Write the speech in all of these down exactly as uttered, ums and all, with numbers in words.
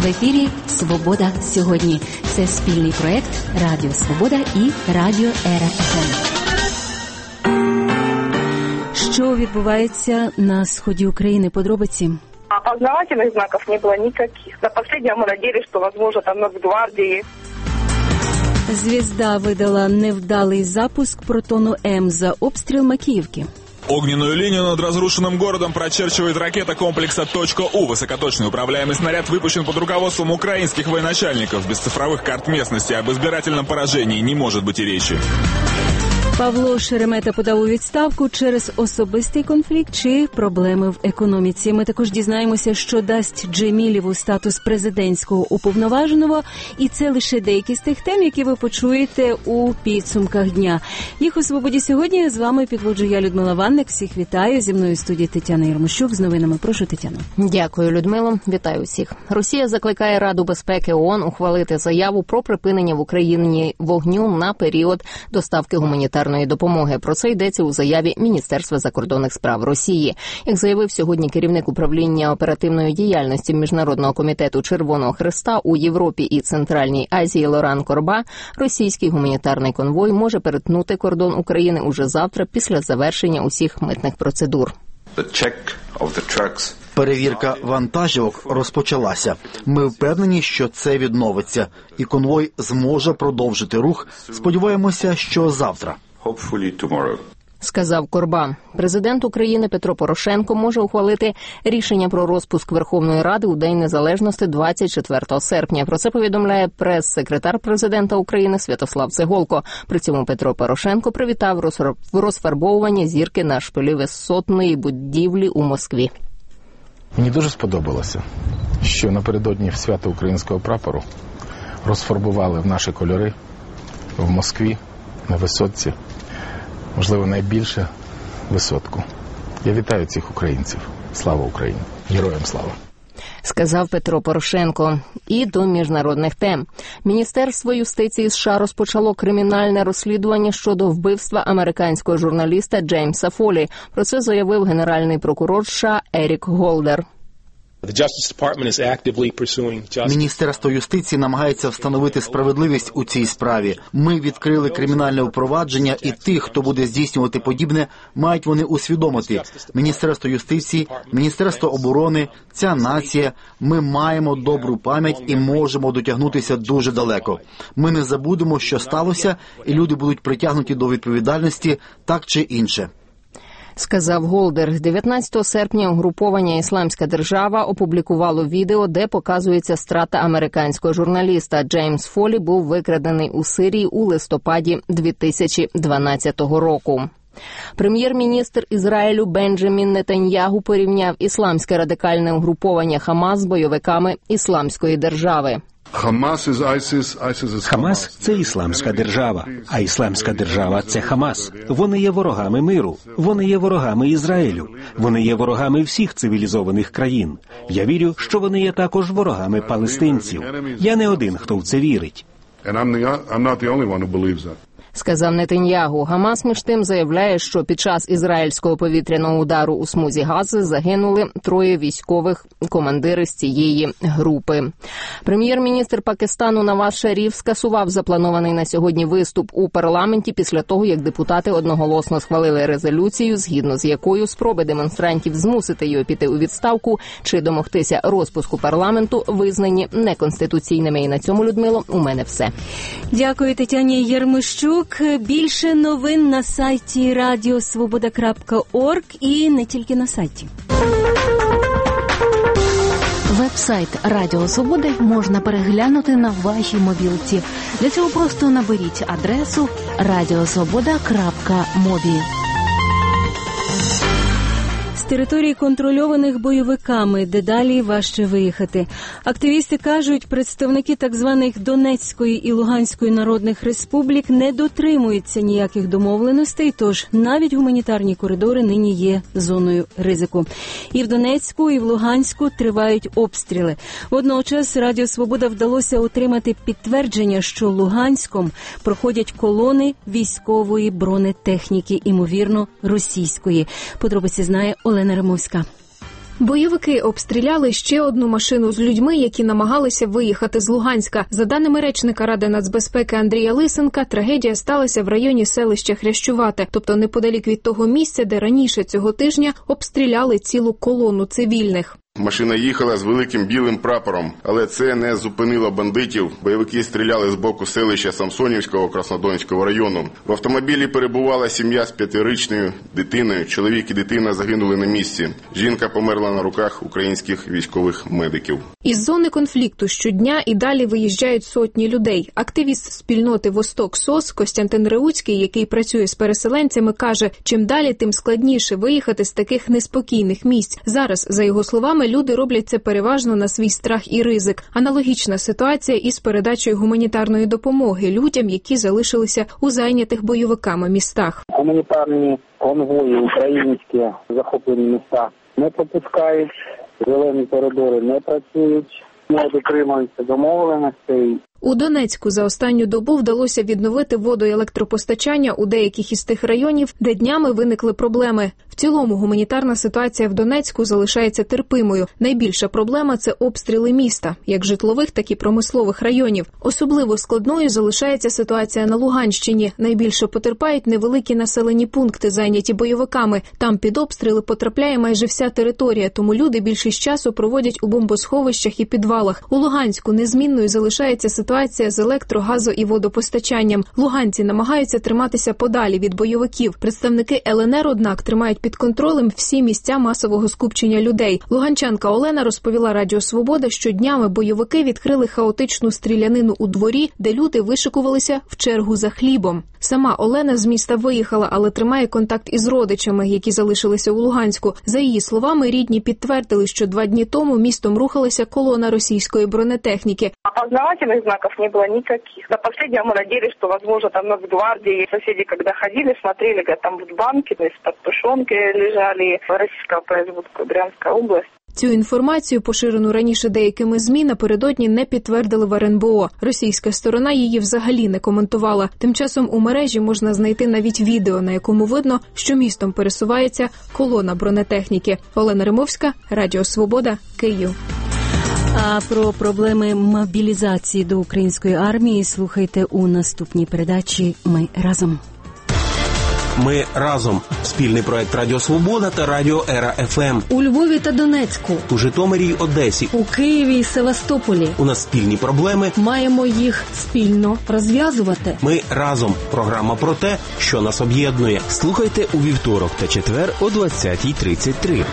В ефірі «Свобода сьогодні». Це спільний проєкт Радіо Свобода і Радіо Ера еф ем. Що відбувається на сході України? Подробиці. Опознавательных знаков не было никаких. На последнем мы надеялись, что, возможно, там Нацгвардии. «Звезда» видала невдалий запуск «Протону М» за обстріл Макіївки. Огненную линию над разрушенным городом прочерчивает ракета комплекса «Точка-У». Высокоточный управляемый снаряд выпущен под руководством украинских военачальников. Без цифровых карт местности об избирательном поражении не может быть и речи. Павло Шеремета подав у відставку через особистий конфлікт чи проблеми в економіці. Ми також дізнаємося, що дасть Джемілєву статус президентського уповноваженого. І це лише деякі з тих тем, які ви почуєте у підсумках дня. Їх у «Свободі сьогодні» з вами підводжу я, Людмила Ванник. Всіх вітаю. Зі мною в студії Тетяна Єрмощук з новинами. Прошу, Тетяно. Дякую, Людмило. Вітаю всіх. Росія закликає Раду безпеки ООН ухвалити заяву про припинення в Україні вогню на період доставки гуманітарної допомоги. Про це йдеться у заяві Міністерства закордонних справ Росії. Як заявив сьогодні керівник управління оперативної діяльності Міжнародного комітету Червоного Хреста у Європі і Центральній Азії Лоран Корба, російський гуманітарний конвой може перетнути кордон України уже завтра після завершення усіх митних процедур. Перевірка вантажівок розпочалася. Ми впевнені, що це відновиться, і конвой зможе продовжити рух. Сподіваємося, що завтра. Сказав Корба. Президент України Петро Порошенко може ухвалити рішення про розпуск Верховної Ради у День Незалежності двадцять четвертого серпня. Про це повідомляє прес-секретар президента України Святослав Цеголко. При цьому Петро Порошенко привітав розфарбовування зірки на шпилі висотної будівлі у Москві. Мені дуже сподобалося, що напередодні свята українського прапору розфарбували в наші кольори в Москві на висотці, можливо, найбільше висотку. Я вітаю цих українців. Слава Україні! Героям слава! Сказав Петро Порошенко. І до міжнародних тем. Міністерство юстиції США розпочало кримінальне розслідування щодо вбивства американського журналіста Джеймса Фолі. Про це заявив генеральний прокурор США Ерік Голдер. Міністерство юстиції намагається встановити справедливість у цій справі. Ми відкрили кримінальне впровадження, і тих, хто буде здійснювати подібне, мають вони усвідомити. Міністерство юстиції, Міністерство оборони, ця нація, ми маємо добру пам'ять і можемо дотягнутися дуже далеко. Ми не забудемо, що сталося, і люди будуть притягнуті до відповідальності так чи інше. Сказав Голдер. дев'ятнадцятого серпня угруповання «Ісламська держава» опублікувало відео, де показується страта американського журналіста. Джеймс Фолі був викрадений у Сирії у листопаді дві тисячі дванадцятого року. Прем'єр-міністр Ізраїлю Бенджамін Нетаньягу порівняв ісламське радикальне угруповання Хамас з бойовиками Ісламської держави. Хамас – це ісламська держава, а ісламська держава – це Хамас. Вони є ворогами миру, вони є ворогами Ізраїлю, вони є ворогами всіх цивілізованих країн. Я вірю, що вони є також ворогами палестинців. Я не один, хто в це вірить. Сказав Нетаньягу. Хамас, між тим, заявляє, що під час ізраїльського повітряного удару у смузі Гази загинули троє військових командири з цієї групи. Прем'єр-міністр Пакистану Наваз Шаріф скасував запланований на сьогодні виступ у парламенті після того, як депутати одноголосно схвалили резолюцію, згідно з якою спроби демонстрантів змусити його піти у відставку чи домогтися розпуску парламенту визнані неконституційними. І на цьому, Людмило, у мене все. Дякую, Тетяні Єрмощук. Більше новин на сайті радіо свобода крапка орг і не тільки на сайті. Веб-сайт Радіо Свобода можна переглянути на вашій мобілці. Для цього просто наберіть адресу радіосвобода крапка мобі. З територій, контрольованих бойовиками, дедалі важче виїхати. Активісти кажуть, представники так званих Донецької і Луганської народних республік не дотримуються ніяких домовленостей, тож навіть гуманітарні коридори нині є зоною ризику. І в Донецьку, і в Луганську тривають обстріли. Водночас Радіо Свобода вдалося отримати підтвердження, що Луганськом проходять колони військової бронетехніки, імовірно, російської. Подробиці знає Олена Римовська. Бойовики обстріляли ще одну машину з людьми, які намагалися виїхати з Луганська. За даними речника Ради нацбезпеки Андрія Лисенка, трагедія сталася в районі селища Хрящувате, тобто неподалік від того місця, де раніше цього тижня обстріляли цілу колону цивільних. Машина їхала з великим білим прапором, але це не зупинило бандитів. Бойовики стріляли з боку селища Самсонівського Краснодонського району. В автомобілі перебувала сім'я з п'ятирічною дитиною. Чоловік і дитина загинули на місці. Жінка померла на руках українських військових медиків. Із зони конфлікту щодня і далі виїжджають сотні людей. Активіст спільноти «Восток СОС» Костянтин Реуцький, який працює з переселенцями, каже, чим далі, тим складніше виїхати з таких неспокійних місць. Зараз, за його словами, люди роблять це переважно на свій страх і ризик. Аналогічна ситуація із передачею гуманітарної допомоги людям, які залишилися у зайнятих бойовиками містах. Гуманітарні конвої українські захоплені міста не пропускають, зелені коридори не працюють, не дотримуються домовленостей. У Донецьку за останню добу вдалося відновити воду- і електропостачання у деяких із тих районів, де днями виникли проблеми. В цілому гуманітарна ситуація в Донецьку залишається терпимою. Найбільша проблема – це обстріли міста, як житлових, так і промислових районів. Особливо складною залишається ситуація на Луганщині. Найбільше потерпають невеликі населені пункти, зайняті бойовиками. Там під обстріли потрапляє майже вся територія, тому люди більшість часу проводять у бомбосховищах і підвалах. У Луганську незмінною залишається ситуація з електро-, газо- і водопостачанням. Луганці намагаються триматися подалі від бойовиків. Представники ел ен ер, однак, тримають під контролем всі місця масового скупчення людей. Луганчанка Олена розповіла Радіо Свобода, що днями бойовики відкрили хаотичну стрілянину у дворі, де люди вишикувалися в чергу за хлібом. Сама Олена з міста виїхала, але тримає контакт із родичами, які залишилися у Луганську. За її словами, рідні підтвердили, що два дні тому містом рухалася колона російської бронетехніки. Опознавательных знаков не было никаких. До последнего мы надеялись, что, возможно, там Нацгвардии. Соседи, когда ходили, смотрели, говорят, там в банке, то есть под тушенкой лежали, российского производства, Брянская область. Цю інформацію, поширену раніше деякими ЗМІ, напередодні не підтвердили в ер ен бе о. Російська сторона її взагалі не коментувала. Тим часом у мережі можна знайти навіть відео, на якому видно, що містом пересувається колона бронетехніки. Олена Римовська, Радіо Свобода, Київ. А про проблеми мобілізації до української армії слухайте у наступній передачі «Ми разом». Ми разом. Спільний проект Радіо Свобода та Радіо Ера еф ем. У Львові та Донецьку. У Житомирі й Одесі. У Києві і Севастополі. У нас спільні проблеми. Маємо їх спільно розв'язувати. Ми разом. Програма про те, що нас об'єднує. Слухайте у вівторок та четвер о двадцятій тридцять три.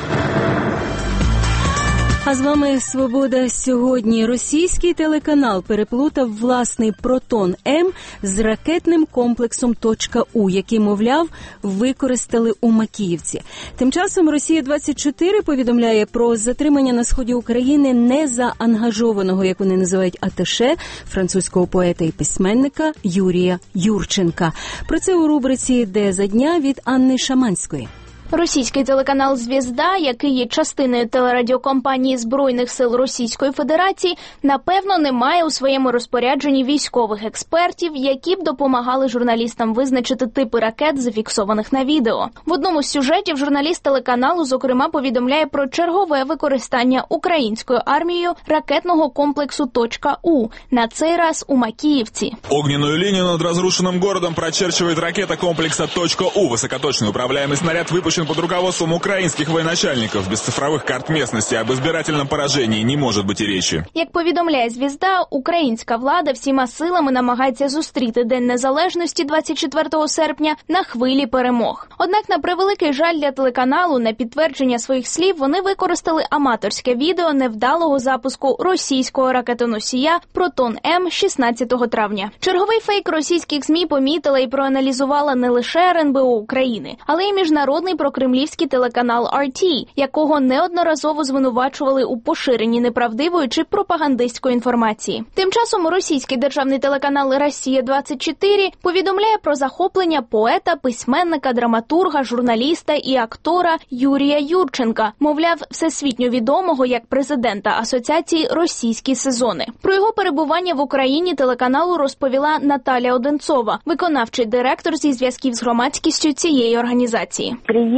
А з вами «Свобода» сьогодні. Російський телеканал переплутав власний «Протон-М» з ракетним комплексом «Точка-У», який, мовляв, використали у Макіївці. Тим часом Росія двадцять чотири повідомляє про затримання на сході України незаангажованого, як вони називають, аташе, французького поета і письменника Юрія Юрченка. Про це у рубриці «Де за дня» від Анни Шаманської. Російський телеканал «Звізда», який є частиною телерадіокомпанії Збройних сил Російської Федерації, напевно, не має у своєму розпорядженні військових експертів, які б допомагали журналістам визначити типи ракет, зафіксованих на відео. В одному з сюжетів журналіст телеканалу, зокрема, повідомляє про чергове використання українською армією ракетного комплексу «Точка-У», на цей раз у Макіївці. Огненную линию над разрушенным городом прочерчивает ракета комплекса «Точка-У». Высокоточный управляемый снаряд выпущен под руководством украинских военачальников. Без цифровых карт местности об избирательном поражении не может быть и речи. Як повідомляє «Звізда», українська влада всіма силами намагається зустріти День Незалежності двадцять четвертого серпня на хвилі перемог. Однак, на превеликий жаль для телеканалу, на підтвердження своїх слів вони використали аматорське відео невдалого запуску російського ракетоносія «Протон-М» шістнадцятого травня. Черговий фейк російських ЗМІ помітила і проаналізувала не лише ер ен бе о України, але й міжнародний прокремлівський телеканал ар ті, якого неодноразово звинувачували у поширенні неправдивої чи пропагандистської інформації. Тим часом російський державний телеканал «Росія двадцять чотири» повідомляє про захоплення поета, письменника, драматурга, журналіста і актора Юрія Юрченка, мовляв, всесвітньо відомого як президента Асоціації «Російські сезони». Про його перебування в Україні телеканалу розповіла Наталя Одинцова, виконавчий директор зі зв'язків з громадськістю цієї організації.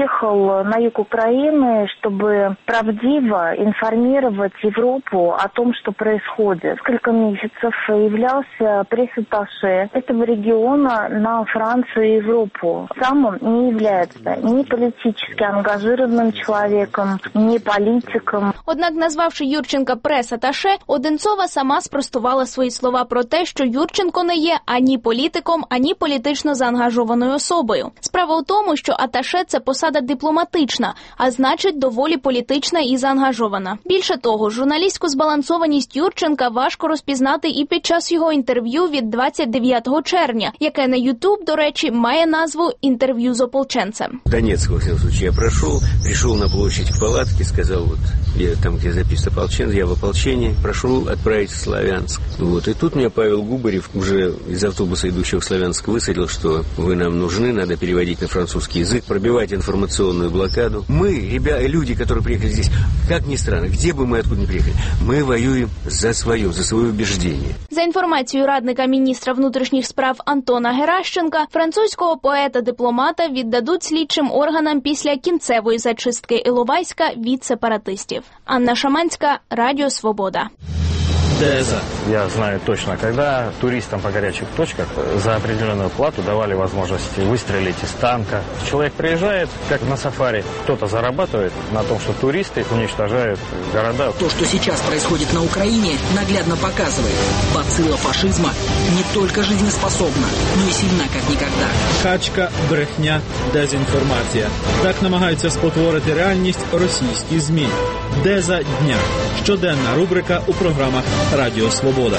уехал на юг Украины, чтобы правдиво информировать Европу о том, что происходит. Несколько месяцев являлся пресс-атташе этого региона на Францию и Европу. Сам он не является ни политически ангажированным человеком, ни политиком. Однак, назвавши Юрченка прес-атташе, Одинцова сама спростувала свої слова про те, що Юрченко не є ані політиком, ані політично заангажованою особою. Справа у тому, що атташе – це посада дипломатична, а значить доволі політична і заангажована. Більше того, журналістську збалансованість Юрченка важко розпізнати і під час його інтерв'ю від двадцять дев'ятого червня, яке на YouTube, до речі, має назву «Інтерв'ю з ополченцем». В Донецк, во всяком случае, я прошел, пришел на площадь к палатке, сказал, вот, я, там, где записан ополченец, я в ополчении, прошу отправить в Славянск. Вот, и тут меня Павел Губарев уже из автобуса, идущего в Славянск, высадил, что вы нам нужны, надо переводить на французский язык, пробивать информационную блокаду. Мы, ребята, люди, которые приехали здесь, как ни странно, где бы мы откуда ни приехали, мы воюем за свое, за свое убеждение. За інформацією радника міністра внутрішніх справ Антона Геращенка, французького поета-дипломата віддадуть слідчим органам після кінцевої зачистки Іловайська від сепаратистів. Анна Шаманська, Радіо Свобода. Я знаю точно, когда туристам по горячих точках за определенную плату давали возможность выстрелить из танка. Человек приезжает, как на сафари, кто-то зарабатывает на том, что туристы уничтожают города. То, что сейчас происходит на Украине, наглядно показывает. Бацилла фашизма не только жизнеспособна, но и сильна, как никогда. Качка, брехня, дезінформація. Так намагаються спотворити реальність російські ЗМІ. Деза дня. Щоденна рубрика у програмах Радіо Свобода.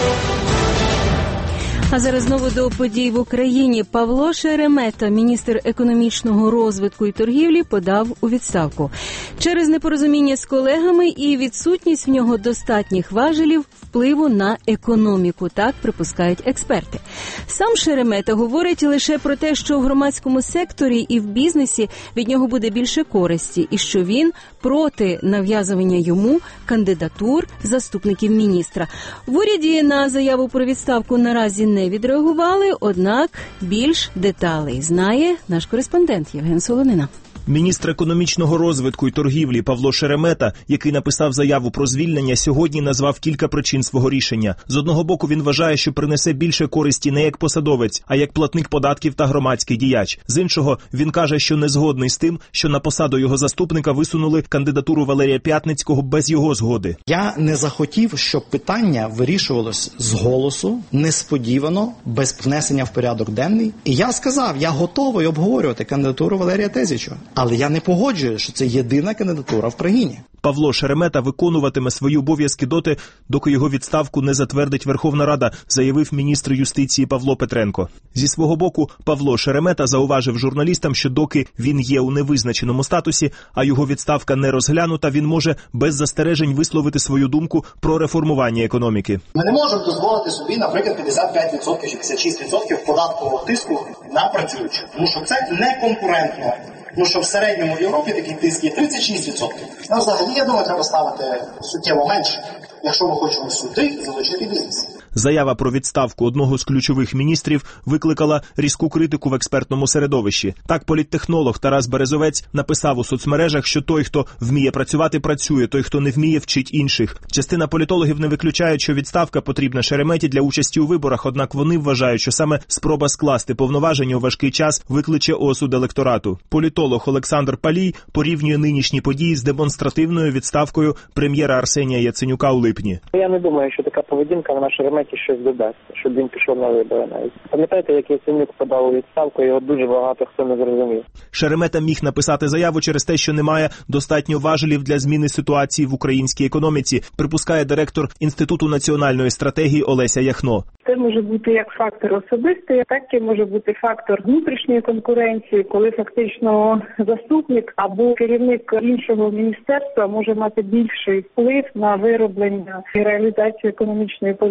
А зараз знову до подій в Україні. Павло Шеремета, міністр економічного розвитку і торгівлі, подав у відставку. Через непорозуміння з колегами і відсутність в нього достатніх важелів впливу на економіку, так припускають експерти. Сам Шеремета говорить лише про те, що в громадському секторі і в бізнесі від нього буде більше користі, і що він проти нав'язування йому кандидатур заступників міністра. В уряді на заяву про відставку наразі не відреагували, однак більш деталей знає наш кореспондент Євген Солонина. Міністр економічного розвитку і торгівлі Павло Шеремета, який написав заяву про звільнення, сьогодні назвав кілька причин свого рішення. З одного боку, він вважає, що принесе більше користі не як посадовець, а як платник податків та громадський діяч. З іншого, він каже, що не згодний з тим, що на посаду його заступника висунули кандидатуру Валерія Пятницького без його згоди. Я не захотів, щоб питання вирішувалось з голосу, несподівано, без внесення в порядок денний. І я сказав, я готовий обговорювати кандидатуру Валерія Тезіча. Але я не погоджую, що це єдина кандидатура в країні. Павло Шеремета виконуватиме свої обов'язки доти, доки його відставку не затвердить Верховна Рада, заявив міністр юстиції Павло Петренко. Зі свого боку, Павло Шеремета зауважив журналістам, що доки він є у невизначеному статусі, а його відставка не розглянута, він може без застережень висловити свою думку про реформування економіки. Ми не можемо дозволити собі, наприклад, п'ятдесят п'ять відсотків чи п'ятдесят шість відсотків податкового тиску на працюючих, тому що це не конкурентно. Тому що в середньому в Європі такий тиск є тридцять шість відсотків. А взагалі, я думаю, треба ставити суттєво менше, якщо ми хочемо сюди залучити бізнес. Заява про відставку одного з ключових міністрів викликала різку критику в експертному середовищі. Так, політтехнолог Тарас Березовець написав у соцмережах, що той, хто вміє працювати, працює, той, хто не вміє, вчить інших. Частина політологів не виключають, що відставка потрібна Шереметі для участі у виборах, однак вони вважають, що саме спроба скласти повноваження у важкий час викличе осуд електорату. Політолог Олександр Палій порівнює нинішні події з демонстративною відставкою прем'єра Арсенія Яценюка у липні. Я не думаю, що така поведінка на Шереметі щось додасть, щоб він пішов на вибори навіть. Пам'ятаєте, як Яценюк подав у відставку, його дуже багато хто не зрозумів. Шеремета міг написати заяву через те, що немає достатньо важелів для зміни ситуації в українській економіці, припускає директор Інституту національної стратегії Олеся Яхно. Це може бути як фактор особистий, так і може бути фактор внутрішньої конкуренції, коли фактично заступник або керівник іншого міністерства може мати більший вплив на вироблення і реалізацію економічної політики.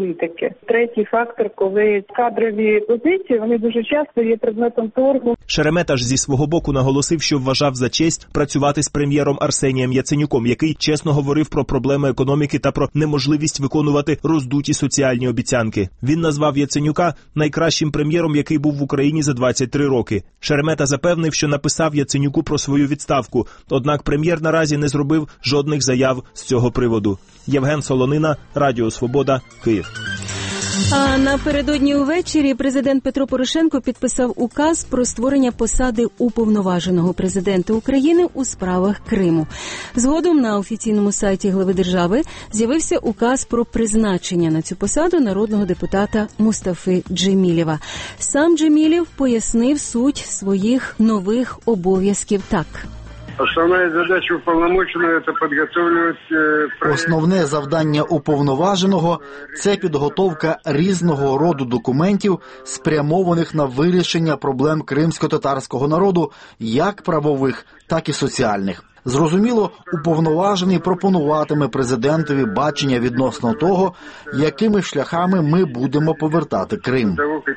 економіки. Третій фактор, коли кадрові позиції, вони дуже часто є предметом торгу. Шеремета ж зі свого боку наголосив, що вважав за честь працювати з прем'єром Арсенієм Яценюком, який чесно говорив про проблеми економіки та про неможливість виконувати роздуті соціальні обіцянки. Він назвав Яценюка найкращим прем'єром, який був в Україні за двадцять три роки. Шеремета запевнив, що написав Яценюку про свою відставку, однак прем'єр наразі не зробив жодних заяв з цього приводу. Євген Солонина, Радіо Свобода, Київ. А напередодні увечері президент Петро Порошенко підписав указ про створення посади уповноваженого президента України у справах Криму. Згодом на офіційному сайті глави держави з'явився указ про призначення на цю посаду народного депутата Мустафи Джемілєва. Сам Джемілєв пояснив суть своїх нових обов'язків так. Основна задача уповноваженого – це підготовлювати... Основне завдання уповноваженого – це підготовка різного роду документів, спрямованих на вирішення проблем кримсько-татарського народу, як правових, так і соціальних. Зрозуміло, уповноважений пропонуватиме президентові бачення відносно того, якими шляхами ми будемо повертати Крим.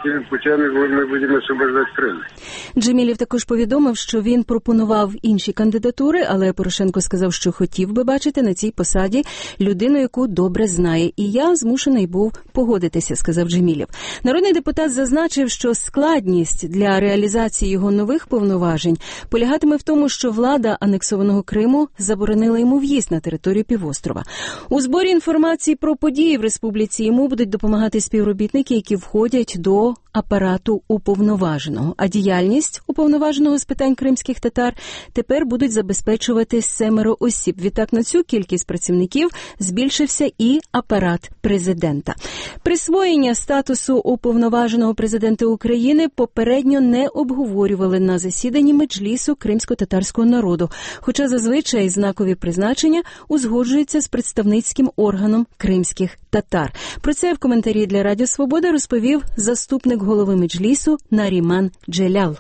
Джемілєв також повідомив, що він пропонував інші кандидатури, але Порошенко сказав, що хотів би бачити на цій посаді людину, яку добре знає. І я змушений був погодитися, сказав Джемілєв. Народний депутат зазначив, що складність для реалізації його нових повноважень полягатиме в тому, що влада анексованого Криму заборонила йому в'їзд на територію півострова. У зборі інформації про події в республіці йому будуть допомагати співробітники, які входять до апарату уповноваженого. А діяльність уповноваженого з питань кримських татар тепер будуть забезпечувати семеро осіб. Відтак на цю кількість працівників збільшився і апарат президента. Присвоєння статусу уповноваженого президента України попередньо не обговорювали на засіданні Меджлісу кримсько-татарського народу, хоча зазвичай знакові призначення узгоджуються з представницьким органом кримських татар. Про це в коментарі для Радіо Свобода розповів заступник голови Меджлісу Наріман Джелял.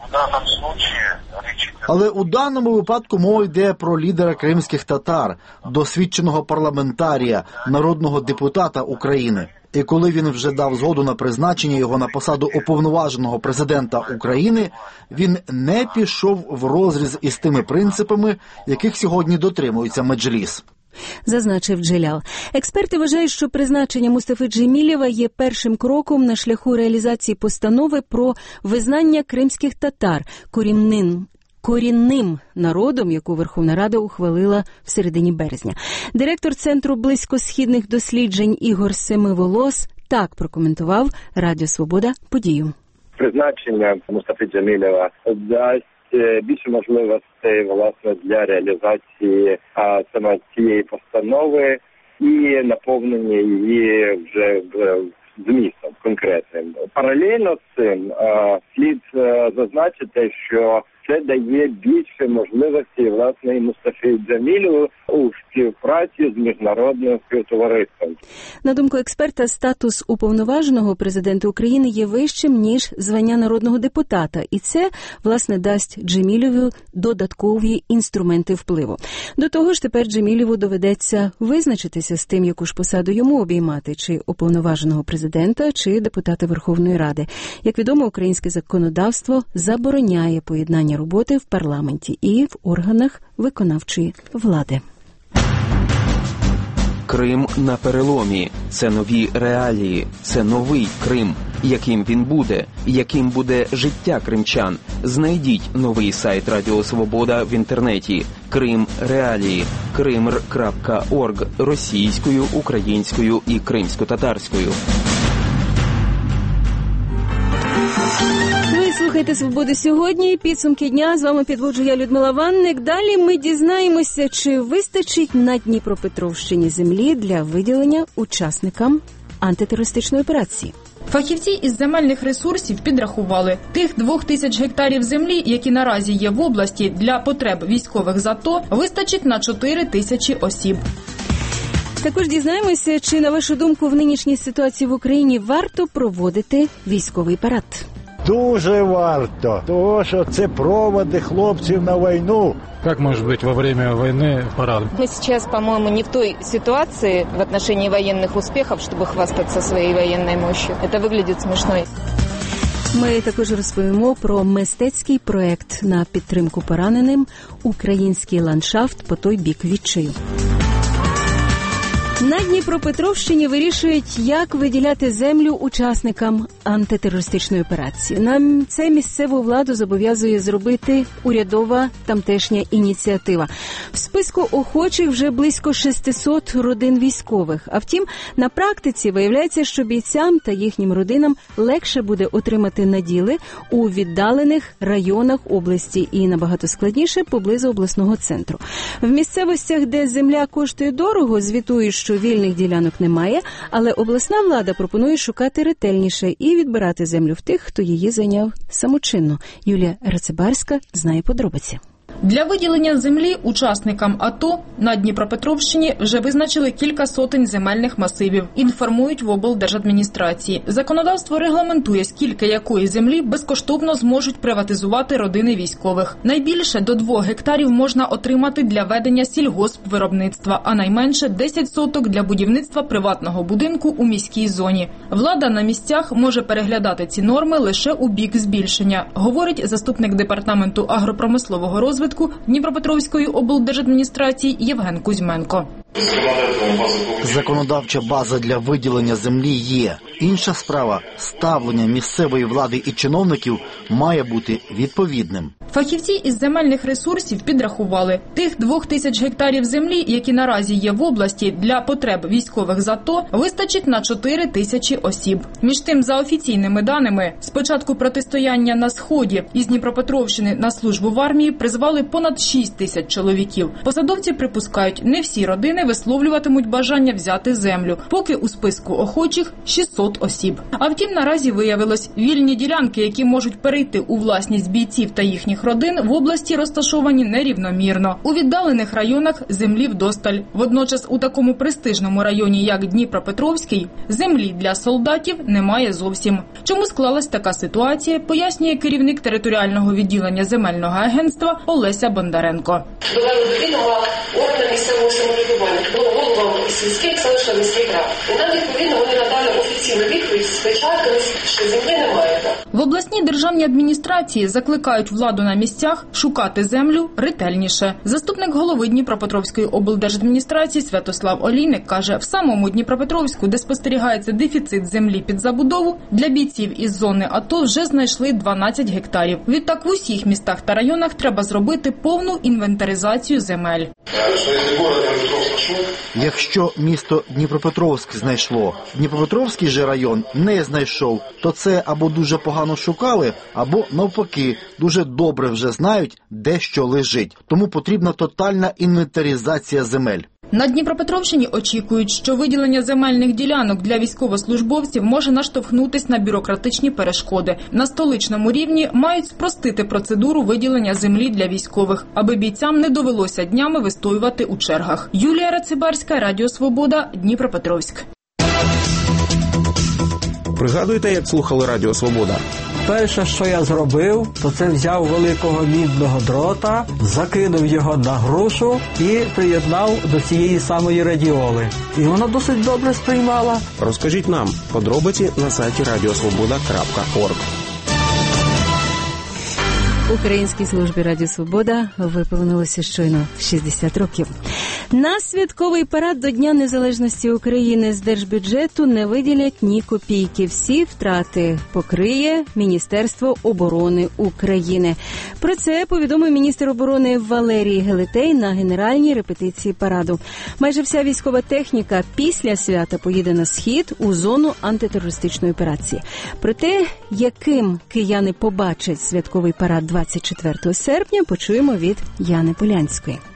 Але у даному випадку мова йде про лідера кримських татар, досвідченого парламентарія, народного депутата України. І коли він вже дав згоду на призначення його на посаду уповноваженого президента України, він не пішов в розріз із тими принципами, яких сьогодні дотримується Меджліс. Зазначив Джелял. Експерти вважають, що призначення Мустафи Джемілєва є першим кроком на шляху реалізації постанови про визнання кримських татар корінним корінним народом, яку Верховна Рада ухвалила в середині березня. Директор Центру близькосхідних досліджень Ігор Семиволос так прокоментував Радіо Свобода подію. Призначення Мустафи Джемілєва дасть більше можливостей, власне, для реалізації а, саме цієї постанови і наповнення її вже змістом конкретним. Паралельно з цим а, слід а, зазначити, що це дає більше можливостей, власне, і Мустафі Джемілєву у співпраці з міжнародним співтовариством. На думку експерта, статус уповноваженого президента України є вищим, ніж звання народного депутата. І це, власне, дасть Джемілєву додаткові інструменти впливу. До того ж, тепер Джемілєву доведеться визначитися з тим, яку ж посаду йому обіймати, чи уповноваженого президента, чи депутата Верховної Ради. Як відомо, українське законодавство забороняє поєднання роботи в парламенті і в органах виконавчої влади. Крим на переломі. Це нові реалії. Це новий Крим. Яким він буде? Яким буде життя кримчан? Знайдіть новий сайт Радіо Свобода в інтернеті. Крим реалії. кримр крапка орг російською, українською і кримсько-татарською. Слухайте «Свободу сьогодні». Підсумки дня. З вами підводжу я, Людмила Ванник. Далі ми дізнаємося, чи вистачить на Дніпропетровщині землі для виділення учасникам антитерористичної операції. Фахівці із земельних ресурсів підрахували, тих двох тисяч гектарів землі, які наразі є в області для потреб військових з АТО, вистачить на чотири тисячі осіб. Також дізнаємося, чи, на вашу думку, в нинішній ситуації в Україні варто проводити військовий парад. Дуже варто, тому що це проводи хлопців на війну. Как может быть во время войны парад? Мы сейчас, по-моему, не в той ситуации в отношении военных успехов, чтобы хвастаться своей военной мощью. Это выглядит смешно. Ми також розповімо про мистецький проект на підтримку пораненим «Український ландшафт по той бік відчаю». На Дніпропетровщині вирішують, як виділяти землю учасникам антитерористичної операції. Нам це місцеву владу зобов'язує зробити урядова тамтешня ініціатива. В списку охочих вже близько шістсот родин військових. А втім, на практиці виявляється, що бійцям та їхнім родинам легше буде отримати наділи у віддалених районах області і набагато складніше поблизу обласного центру. В місцевостях, де земля коштує дорого, звітують, що вільних ділянок немає, але обласна влада пропонує шукати ретельніше і відбирати землю в тих, хто її зайняв самочинно. Юлія Рацибарська знає подробиці. Для виділення землі учасникам АТО на Дніпропетровщині вже визначили кілька сотень земельних масивів, інформують в облдержадміністрації. Законодавство регламентує, скільки якої землі безкоштовно зможуть приватизувати родини військових. Найбільше до двох гектарів можна отримати для ведення сільгоспвиробництва, а найменше десять соток для будівництва приватного будинку у міській зоні. Влада на місцях може переглядати ці норми лише у бік збільшення, говорить заступник департаменту агропромислового розвитку Дніпропетровської облдержадміністрації Євген Кузьменко. Законодавча база для виділення землі є. Інша справа – ставлення місцевої влади і чиновників має бути відповідним. Фахівці із земельних ресурсів підрахували, тих двох тисяч гектарів землі, які наразі є в області для потреб військових з АТО, вистачить на чотири тисячі осіб. Між тим, за офіційними даними, з початку протистояння на Сході із Дніпропетровщини на службу в армії призвали понад шість тисяч чоловіків. Посадовці припускають, не всі родини висловлюватимуть бажання взяти землю, поки у списку охочих шістсот осіб. А втім, наразі виявилось, вільні ділянки, які можуть перейти у власність бійців та їхніх родин, в області розташовані нерівномірно. У віддалених районах землі вдосталь. Водночас у такому престижному районі, як Дніпропетровський, землі для солдатів немає зовсім. Чому склалась така ситуація, пояснює керівник територіального відділення земельного агентства Олеся Бондаренко. Довели до відома органи місцевого самоврядування, до головам сільських, селищних міських рад. І нам, відповідно, вони надали офіційну відповідь з печатками, що землі немає. В обласній державній адміністрації закликають владу на місцях шукати землю ретельніше. Заступник голови Дніпропетровської облдержадміністрації Святослав Олійник каже, в самому Дніпропетровську, де спостерігається дефіцит землі під забудову, для бійців із зони АТО вже знайшли дванадцять гектарів. Відтак в усіх містах та районах треба зробити повну інвентаризацію земель. Якщо місто Дніпропетровськ знайшло, Дніпропетровський же район не знайшов, то це або дуже погано шукали, або навпаки, дуже добре вже знають, де що лежить. Тому потрібна тотальна інвентаризація земель. На Дніпропетровщині очікують, що виділення земельних ділянок для військовослужбовців може наштовхнутись на бюрократичні перешкоди. На столичному рівні мають спростити процедуру виділення землі для військових, аби бійцям не довелося днями вистоювати у чергах. Юлія Рацибарська, Радіо Свобода, Дніпропетровськ. Пригадуєте, як слухали Радіо Свобода? Перше, що я зробив, то це взяв великого мідного дрота, закинув його на грушу і приєднав до цієї самої радіоли. І вона досить добре сприймала. Розкажіть нам подробиці на сайті радіосвобода крапка орг. Українській службі Радіо Свобода виповнилося щойно шістдесят років. На святковий парад до Дня Незалежності України з держбюджету не виділять ні копійки. Всі втрати покриє Міністерство оборони України. Про це повідомив міністр оборони Валерій Гелетей на генеральній репетиції параду. Майже вся військова техніка після свята поїде на схід у зону антитерористичної операції. Про те, яким кияни побачать святковий парад двадцять четвертого серпня, почуємо від Яни Полянської.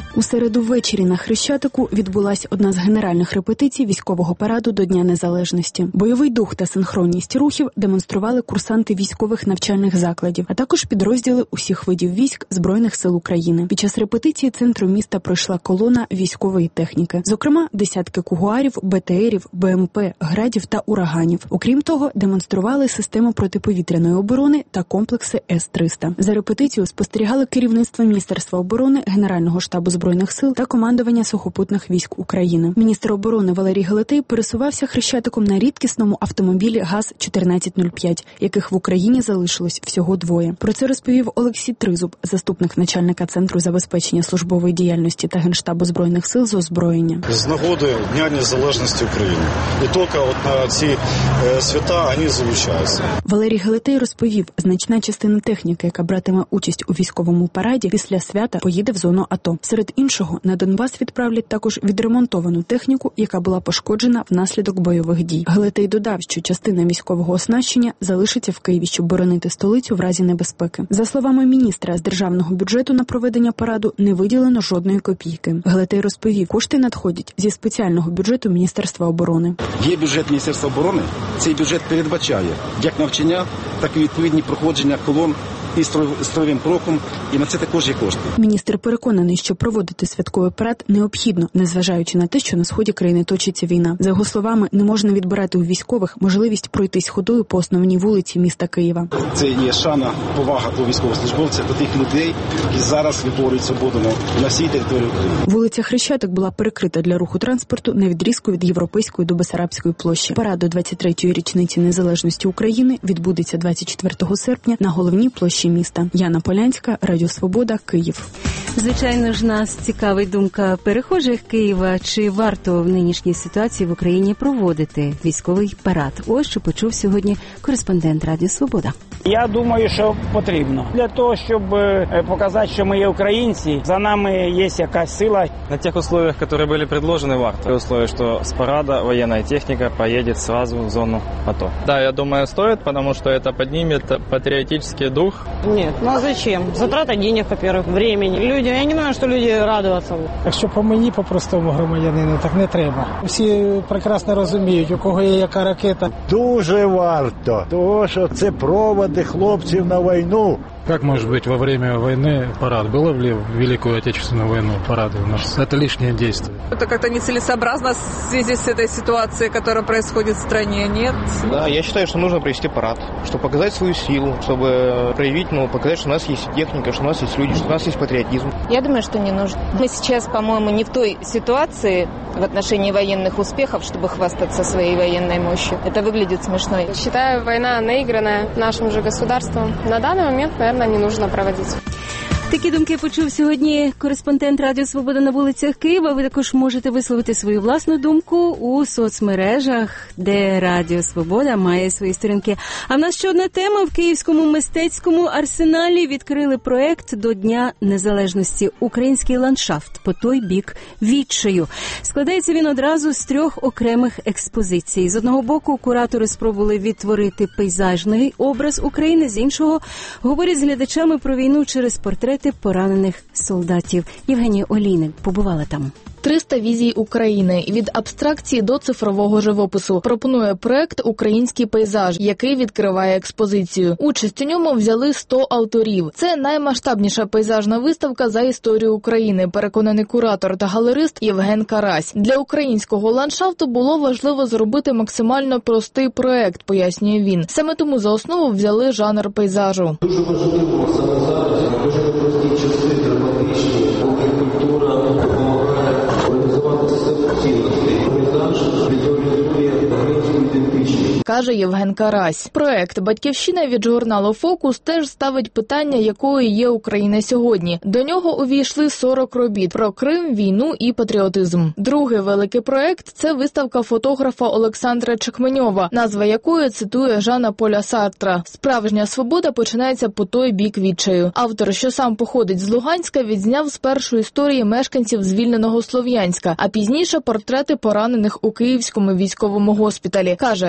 У середу ввечері на Хрещатику відбулася одна з генеральних репетицій військового параду до Дня Незалежності. Бойовий дух та синхронність рухів демонстрували курсанти військових навчальних закладів, а також підрозділи усіх видів військ Збройних сил України. Під час репетиції центру міста пройшла колона військової техніки. Зокрема, десятки кугуарів, БТРів, БМП, градів та ураганів. Окрім того, демонстрували систему протиповітряної оборони та комплекси С триста. За репетицію спостерігали керівництво Міністерства оборони, Генерального штабу Збройних сил та командування сухопутних військ України. Міністр оборони Валерій Гелетей пересувався Хрещатиком на рідкісному автомобілі ГАЗ чотирнадцять нуль п'ять, яких в Україні залишилось всього двоє. Про це розповів Олексій Тризуб, заступник начальника Центру забезпечення службової діяльності та Генштабу Збройних сил з озброєння. З нагоди Дня Незалежності України. І тільки от на ці е, свята вони залучаються. Валерій Гелетей розповів, значна частина техніки, яка братиме участь у військовому параді, після свята поїде в зону АТО. Серед іншого, на Донбас відправлять також відремонтовану техніку, яка була пошкоджена внаслідок бойових дій. Гелетей додав, що частина військового оснащення залишиться в Києві, щоб боронити столицю в разі небезпеки. За словами міністра, з державного бюджету на проведення параду не виділено жодної копійки. Гелетей розповів, кошти надходять зі спеціального бюджету Міністерства оборони. Є бюджет Міністерства оборони. Цей бюджет передбачає як навчання, так і відповідні проходження колон і строєвим кроком, і на це також є кошти. Міністр переконаний, що проводити святковий парад необхідно, незважаючи на те, що на сході країни точиться війна. За його словами, не можна відбирати у військових можливість пройтись ходою по основній вулиці міста Києва. Це є шана, повага до військовослужбовців, до тих людей, які зараз виборюють свободу на всій території України. Вулиця Хрещатик була перекрита для руху транспорту на відрізку від Європейської до Бессарабської площі. Парад до двадцять третьої річниці незалежності України відбудеться двадцять четвертого серпня на головній площі міста. Яна Полянська, Радіо Свобода, Київ. Звичайно ж, нас цікавить думка перехожих Києва, чи варто в нинішній ситуації в Україні проводити військовий парад. Ось що почув сьогодні кореспондент Радіо Свобода. Я думаю, що потрібно. Для того, щоб показати, що ми є українці, за нами є якась сила. На тих условиях, які були предложені, варто. При условии, що з парада воєнна техніка поїде сразу в зону АТО. Да, я думаю, стоит, потому что это поднимет патриотический дух. Нет, ну а зачем? Затрата денег, во-первых, времени. Люди, я не думаю, що люди радуються. Якщо по мені, по простому громадянину, так не треба. Всі прекрасно розуміють, у кого є яка ракета. Дуже варто, тому що це проводи хлопців на війну. Как может быть во время войны парад? Было ли в Великую Отечественную войну парады у нас? Это лишнее действие. Это как-то нецелесообразно в связи с этой ситуацией, которая происходит в стране, нет? Да, я считаю, что нужно провести парад, чтобы показать свою силу, чтобы проявить, ну, показать, что у нас есть техника, что у нас есть люди, что у нас есть патриотизм. Я думаю, что не нужно. Мы сейчас, по-моему, не в той ситуации в отношении военных успехов, чтобы хвастаться своей военной мощью. Это выглядит смешно. Считаю, война наигранная нашим же государством. На данный момент, наверное, не нужно проводить. Такі думки почув сьогодні кореспондент Радіо Свобода на вулицях Києва. Ви також можете висловити свою власну думку у соцмережах, де Радіо Свобода має свої сторінки. А в нас ще одна тема. В Київському мистецькому арсеналі відкрили проект до Дня Незалежності «Український ландшафт» по той бік відчаю. Складається він одразу з трьох окремих експозицій. З одного боку, куратори спробували відтворити пейзажний образ України, з іншого говорять з глядачами про війну через портрети поранених солдатів. Євгенія Олійник побувала там. триста візій України від абстракції до цифрового живопису пропонує проект «Український пейзаж», який відкриває експозицію. Участь у ньому взяли сто авторів. Це наймасштабніша пейзажна виставка за історію України, переконаний куратор та галерист Євген Карась. Для українського ландшафту було важливо зробити максимально простий проект, пояснює він. Саме тому за основу взяли жанр пейзажу. Дуже важливо саме зараз, дуже прості часи драматичні, поки культура допомагає організувати систему цінностей. Пейзаж візуалізує українську ідентичність. Каже Євген Карась. Проект «Батьківщина» від журналу «Фокус» теж ставить питання, якою є Україна сьогодні. До нього увійшли сорок робіт про Крим, війну і патріотизм. Другий великий проект – це виставка фотографа Олександра Чекменьова, назва якої цитує Жана Поля Сартра. «Справжня свобода починається по той бік відчаю». Автор, що сам походить з Луганська, відзняв спершу історії мешканців звільненого Слов'янська, а пізніше портрети поранених у Київському військовому госпіталі. Каже, хотів би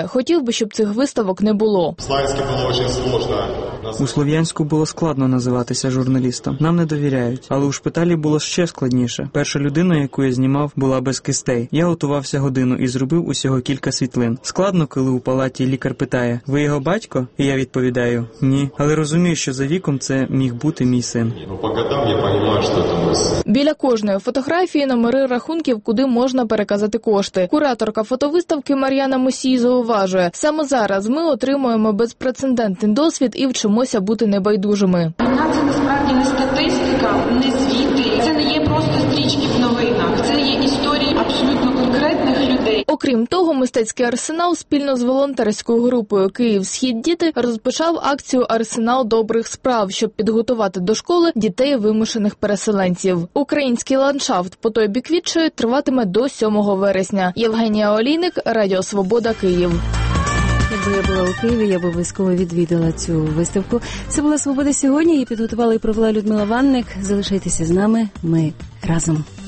треба, щоб цих виставок не було. У Слов'янську було складно називатися журналістом. Нам не довіряють. Але у шпиталі було ще складніше. Перша людина, яку я знімав, була без кистей. Я готувався годину і зробив усього кілька світлин. Складно, коли у палаті лікар питає: «Ви його батько?» І я відповідаю: «Ні». Але розумію, що за віком це міг бути мій син. Біля кожної фотографії номери рахунків, куди можна переказати кошти. Кураторка фотовиставки Мар'яна Мусій зауважує: саме зараз ми отримуємо безпрецедентний досвід і вчимося бути небайдужими. Війна – це насправді не статистика, не звіти, це не є просто стрічки в новинах, це є історії абсолютно конкретних людей. Окрім того, мистецький арсенал спільно з волонтерською групою «Київ-Схід діти» розпочав акцію «Арсенал добрих справ», щоб підготувати до школи дітей вимушених переселенців. Український ландшафт по той бік Вітчої триватиме до сьомого вересня. Євгенія Олійник, Радіо Свобода, Київ. Якби я була у Києві, я б обов'язково відвідала цю виставку. Це була «Свобода сьогодні». Її підготувала і провела Людмила Ванник. Залишайтеся з нами. Ми разом.